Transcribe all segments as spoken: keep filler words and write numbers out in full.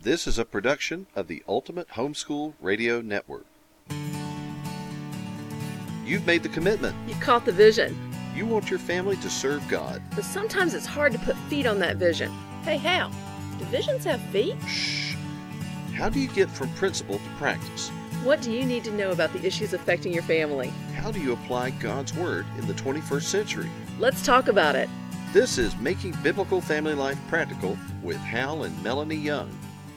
This is a production of the Ultimate Homeschool Radio Network. You've made the commitment. You caught the vision. You want your family to serve God. But sometimes it's hard to put feet on that vision. Hey, Hal, do visions have feet? Shh. How do you get from principle to practice? What do you need to know about the issues affecting your family? How do you apply God's Word in the twenty-first century? Let's talk about it. This is Making Biblical Family Life Practical with Hal and Melanie Young.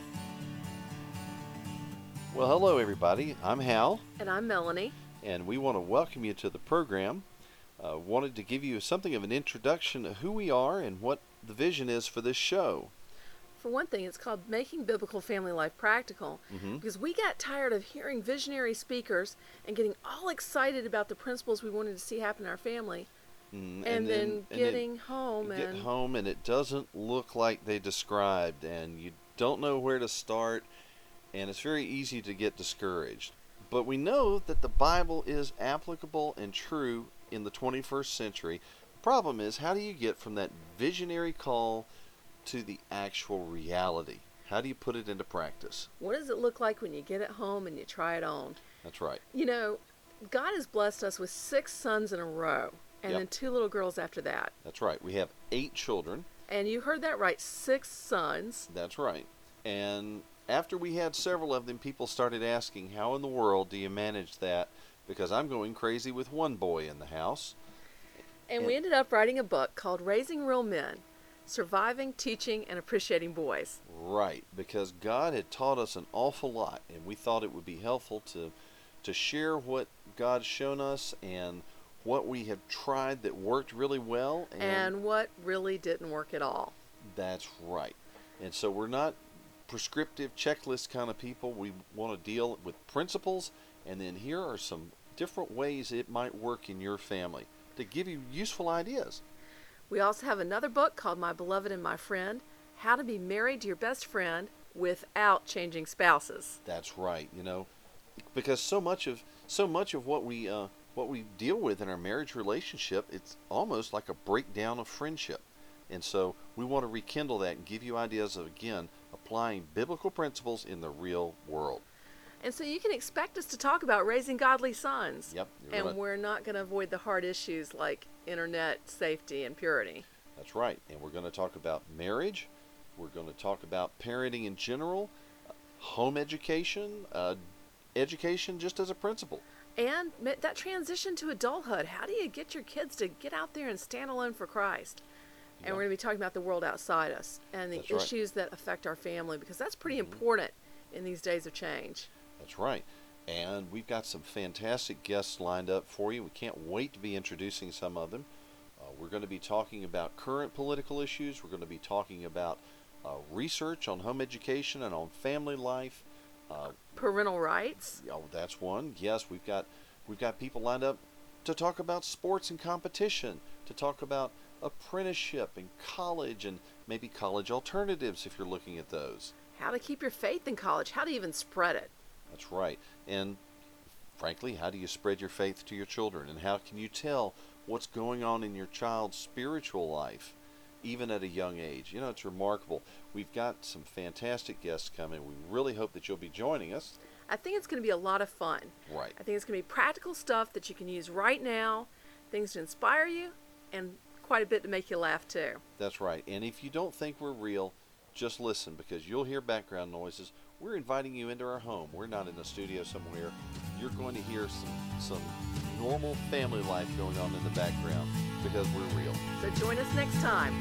Well, hello everybody. I'm Hal. And I'm Melanie. And we want to welcome you to the program. Uh, wanted to give you something of an introduction to who we are and what the vision is for this show. For one thing, it's called Making Biblical Family Life Practical, mm-hmm. because we got tired of hearing visionary speakers and getting all excited about the principles we wanted to see happen in our family, mm, and, and then, then getting and home and... Get home and it doesn't look like they described, and you don't know where to start, and it's very easy to get discouraged. But we know that the Bible is applicable and true in the twenty-first century. The problem is, how do you get from that visionary call to the actual reality? How do you put it into practice? What does it look like when you get it home and you try it on? That's right. You know, God has blessed us with six sons in a row, and yep. then two little girls after that. That's right. We have eight children. And you heard that right, six sons. That's right. And after we had several of them, people started asking, how in the world do you manage that? Because I'm going crazy with one boy in the house. And, and we ended up writing a book called Raising Real Men, Surviving, Teaching, and Appreciating Boys. Right, because God had taught us an awful lot, and we thought it would be helpful to to share what God's shown us and what we have tried that worked really well. And, and what really didn't work at all. That's right. And so we're not prescriptive checklist kind of people. We want to deal with principles, and then here are some different ways it might work in your family to give you useful ideas. We also have another book called My Beloved and My Friend, How to Be Married to Your Best Friend Without Changing Spouses. That's right, you know, because so much of so much of what we uh, what we deal with in our marriage relationship, it's almost like a breakdown of friendship. And so we want to rekindle that and give you ideas of, again, applying biblical principles in the real world. And so you can expect us to talk about raising godly sons. Yep. And gonna... we're not going to avoid the hard issues like internet safety and purity. That's right. And we're going to talk about marriage. We're going to talk about parenting in general, home education, uh, education just as a principle. And that transition to adulthood. How do you get your kids to get out there and stand alone for Christ? And yeah. we're going to be talking about the world outside us and the that's issues right. that affect our family, because that's pretty mm-hmm. important in these days of change. That's right. And we've got some fantastic guests lined up for you. We can't wait to be introducing some of them. Uh, we're going to be talking about current political issues. We're going to be talking about uh, research on home education and on family life. Uh, Parental rights. Oh, that's one. Yes, we've got we've got people lined up to talk about sports and competition, to talk about apprenticeship and college, and maybe college alternatives if you're looking at those. How to keep your faith in college, how to even spread it. That's right. And frankly, how do you spread your faith to your children? And how can you tell what's going on in your child's spiritual life, even at a young age? You know, it's remarkable. We've got some fantastic guests coming. We really hope that you'll be joining us. I think it's going to be a lot of fun. Right. I think it's going to be practical stuff that you can use right now, things to inspire you, and quite a bit to make you laugh too. That's right. And if you don't think we're real, just listen, because you'll hear background noises. We're inviting you into our home. We're not in a studio somewhere. You're going to hear some some normal family life going on in the background, because we're real. So join us next time.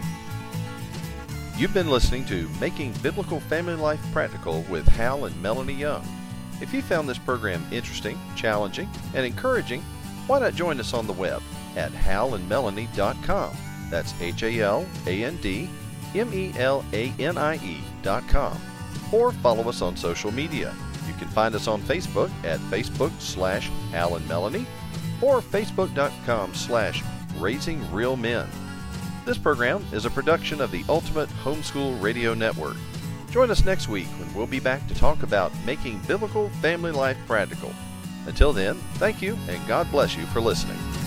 You've been listening to Making Biblical Family Life Practical with Hal and Melanie Young. If you found this program interesting, challenging, and encouraging, why not join us on the web at hal and melanie dot com. That's H A L A N D M E L A N I E dot com. Or follow us on social media. You can find us on Facebook at Facebook slash Hal and Melanie or Facebook.com slash Raising Real Men. This program is a production of the Ultimate Homeschool Radio Network. Join us next week when we'll be back to talk about making biblical family life practical. Until then, thank you and God bless you for listening.